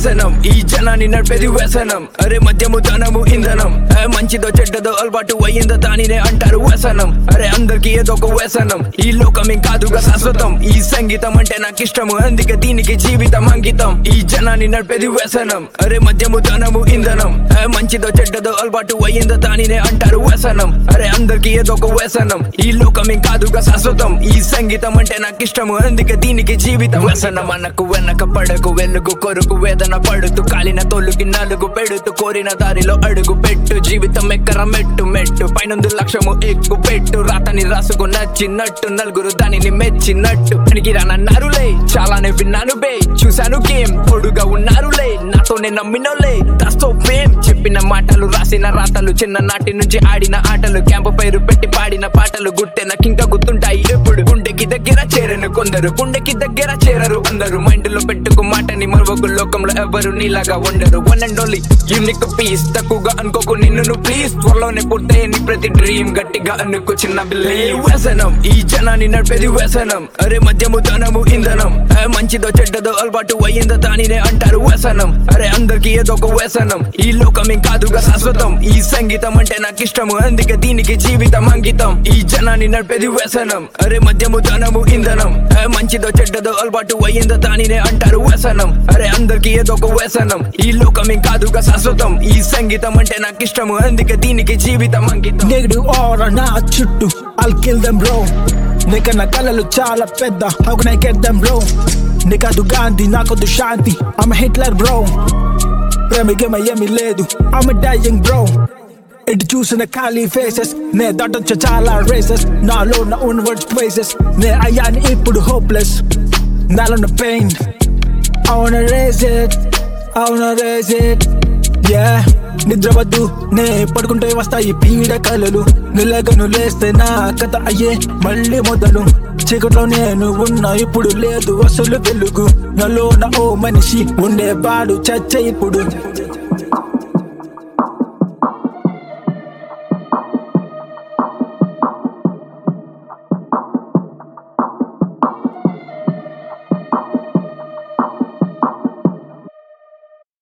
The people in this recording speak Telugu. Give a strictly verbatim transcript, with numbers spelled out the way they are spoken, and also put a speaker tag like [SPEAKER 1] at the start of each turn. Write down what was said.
[SPEAKER 1] వ్యసనం ఈ జనాన్ని నడిపేది వ్యసనం అరే మద్యము ధనము ఇంధనం మంచిదో చెడ్డదో అలవాటు అయ్యిందో దానినే అంటారు వ్యసనం అరే అందరికి ఏదో ఒక వ్యసనం ఈ లోకం కాదుగా శాశ్వతం ఈ సంగీతం అంటే నాకు ఇష్టము అందుకే దీనికి జీవితం అంకితం ఈ జనాన్ని నడిపేది వ్యసనం అరే మద్యము ధనము ఇంధనం మంచిదో చెడ్డదో అలవాటు అయ్యిందో దానినే అంటారు వ్యసనం అరే అందరికి ఏదో ఒక వ్యసనం ఈ లోకం కాదుగా శాశ్వతం ఈ సంగీతం అంటే నాకు ఇష్టము అందుకే దీనికి జీవితం వ్యసనం అనకు వెనక పడకు వెలుగు కొరకు వేదన పడుతూ కాలిన తోలుకి నలుగు పెడుతూ కోరిన దారిలో అడుగు పెట్టు జీవితం ఎక్కర మెట్టు మెట్టు పైనుందు లక్ష్యము ఎక్కు పెట్టు రాతని రాసుకు నచ్చినట్టు నలుగురు దానిని మెచ్చినట్టు పనికి రానన్నారులే చాలానే విన్నాను బే చూశాను గేమ్ తోడుగా ఉన్నారులే నాతోనే నమ్మినోలే దాస్తో ఫేమ్ చెప్పిన మాటలు రాసిన రాతలు చిన్న నాటి నుంచి ఆడిన ఆటలు క్యాంపు పేరు పెట్టి పాడిన పాటలు గుట్టే నాకు ఇంకా గుర్తుంటాయి ఎప్పుడు గుండెకి దగ్గర చేరను కొందరు గుండెకి దగ్గర చేరరు అందరూ మైండ్ లో పెట్టుకు మాటని మరొక లోకంలో ఎవరు నీలాగా ఉండరు one and only unique piece తక్కువగా అనుకోకు నిన్ను నువ్వు ప్లీజ్ త్వరలోనే పూర్తయ్యని ప్రతి డ్రీమ్ గట్టిగా అనుకో చిన్న బిలీవ్ వ్యసనం ఈ జనాన్ని నడిపేది వ్యసనం అరే మద్యము ధనము ఇంధనం మంచిదో చెడ్డదో అలవాటు అయ్యిందో దానినే అంటారు వ్యసనం అరే అందరికి ఏదో ఒక వ్యసనం ఈ లోకం కాదుగా శాశ్వతం ఈ సంగీతం అంటే నాకు ఇష్టము అందుకే దీనికి జీవితం అంకితం ఈ జనాన్ని నడిపేది వ్యసనం అరే మద్యము ధనము ఇంధనం మంచిదో చెడ్డదో అలవాటు అయ్యిందో దానినే అంటారు వ్యసనం అరే అందరికి ఏదో ఒక వ్యసనం ఈ లోకం కాదుగా శాశ్వతం ఈ సంగీతం అంటే నాకు ఇష్టము అందుకే దీనికి జీవితం అంకితం
[SPEAKER 2] నెగటివ్ ఆరా నా చుట్టూ I'll kill them bro నీకన్నా కళలు చాలా పెద్ద How can I get them bro నీకదు Gandhi నాకొద్దు శాంతి I'm a Hitler bro ప్రేమికేమ ఏమీ లేదు I'm a dying bro ఎటు చూసిన ఖాళీ ఫేసెస్ నే దాటొచ్చ చాలా రేసెస్ నాలో నా own words places నే అయ్యాని ఇప్పుడు hopeless నాలో నా pain I wanna raise it I wanna raise it yeah నిద్రవద్దు నే పడుకుంటే వస్తాయి పీడ కలలు నిలగను లేస్తే నా కథ అయ్యే మళ్ళీ మొదలు చీకట్లో నేను ఉన్నా ఇప్పుడు లేదు అసలు వెలుగు నాలో నా ఓ మనిషి ఉండేవాడు చచ్చ ఇప్పుడు